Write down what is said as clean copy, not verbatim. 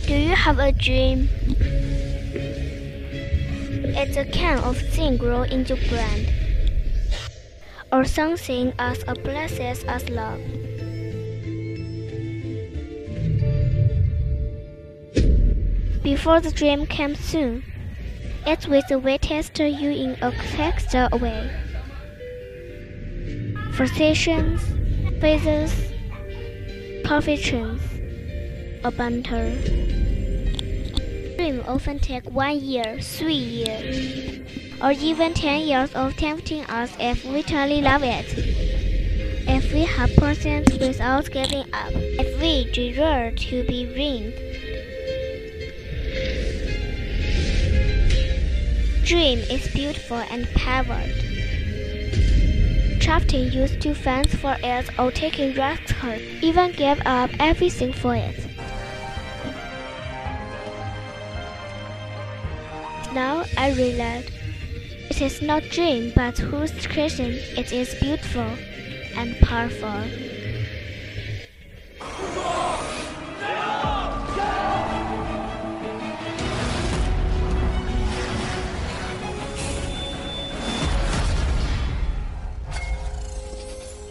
Do you have a dream? It's a kind of thing grow into brand, or something as a blessed as love. Before the dream comes soon, it will wait test you in a texture way. Physicians, phases, perfections, a banter. Dream often take 1 year, 3 years, or even 10 years of tempting us if we truly love it. If we have persistence without giving up, if we desire to be ringed. Dream is beautiful and powered. Trusting used to fans for it or taking risks, even give up everything for it. Now I realize it is not dream but whose creation it is beautiful and powerful.